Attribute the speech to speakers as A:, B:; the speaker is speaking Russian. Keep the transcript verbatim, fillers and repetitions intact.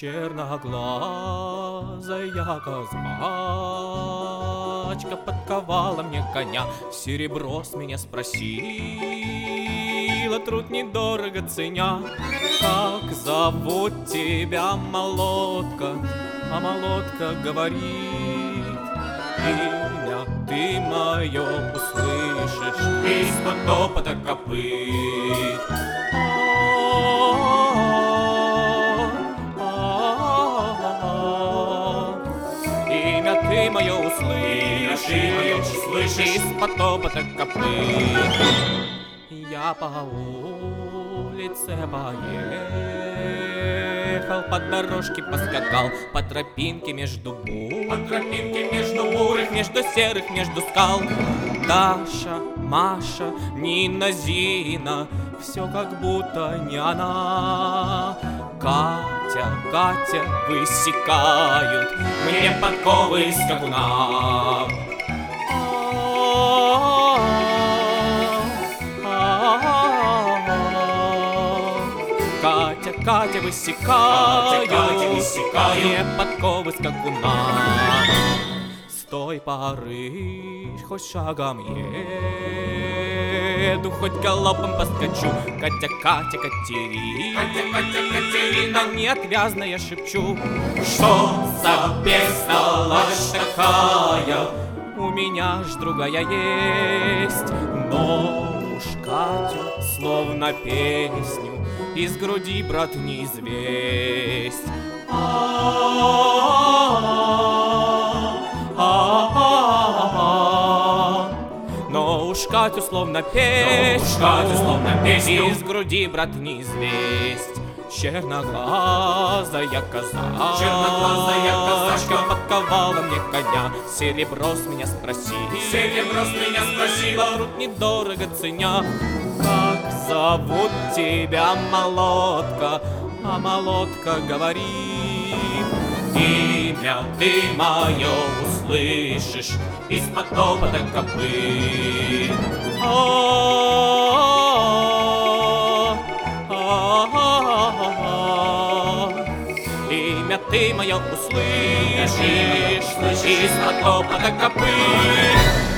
A: Черноглазая козачка подковала мне коня, серебро с меня спросила, труд недорого ценя. Как зовут тебя, молодка? А молодка говорит: имя ты мое услышишь из-под топота копыт. Имя ты мое услышишь, слышишь из-под топота копыт. Я по улице поехал, по дорожке поскакал, по тропинке между бур, по тропинке между бурых, между серых, между скал. Даша, Маша, Нина, Зина, все как будто не она. Катя, Катя высекают мне подковы из скакуна. Катя, Катя высекают, Катя, высекают мне подковы скакуна. С той поры хоть шагом еду, хоть галопом поскочу. Катя, Катя, Катерина, Катя, Катя, Катерина, неотвязно шепчу: что за бестолочь такая, у меня ж другая есть. Но уж Катю словно песню из груди, брат, не известь. Но уж Катю словно песню из груди, брат, не известь. Черноглазая казачка, черноглазая казачка подковала мне коня, серебро с меня спросила, серебро с меня спросила, труд недорого ценя. Как зовут тебя, молодка? А молодка говорит: имя ты мое услышишь из-под топота копыт. Имя ты мое услышишь из-под топота копыт.